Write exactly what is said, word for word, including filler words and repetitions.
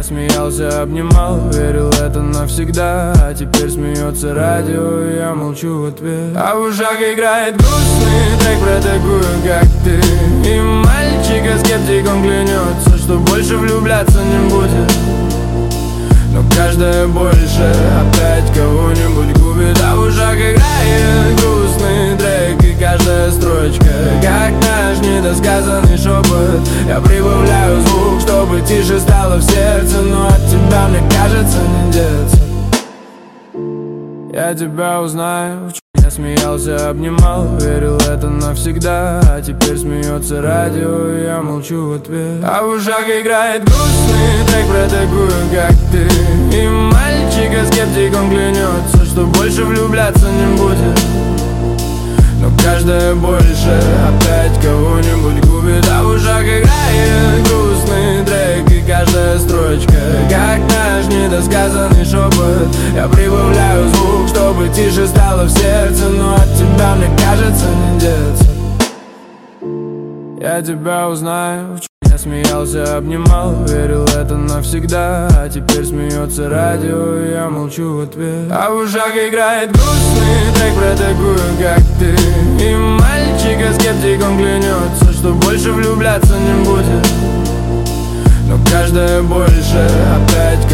Я смеялся, обнимал, верил это навсегда. А теперь смеется радио, и я молчу в ответ. А в ушах играет грустный трек про такую, как ты. И мальчика-скептик, он клянется, что больше влюбляться не будет. Но каждая больше опять кого-нибудь губит. А в ушах играет грустный трек, и каждая строчка как наш недосказанный шепот. Я прибавляю звук, чтобы тише стало в сердце, но от тебя, мне кажется, не деться. Я тебя узнаю. Я смеялся, обнимал, верил это навсегда. А теперь смеется радио, и я молчу в ответ. А в ушах играет грустный трек про такую, как ты. И мальчика-скептик, он клянется, что больше влюбляться не будет. Но каждая больше опять кого-нибудь губит. А в ушах играет грустный трек, и каждая строчка как наш недосказанный шепот. Я прибавляю звук, чтобы тише стало в сердце, но от тебя, мне кажется, не деться. Я тебя узнаю. Я смеялся, обнимал, верил это навсегда. А теперь смеется радио, и я молчу в ответ. А в ушах играет грустный трек про такую, как ты. И мальчика-скептик, он клянется, что больше влюбляться не будет. Но каждая больше опять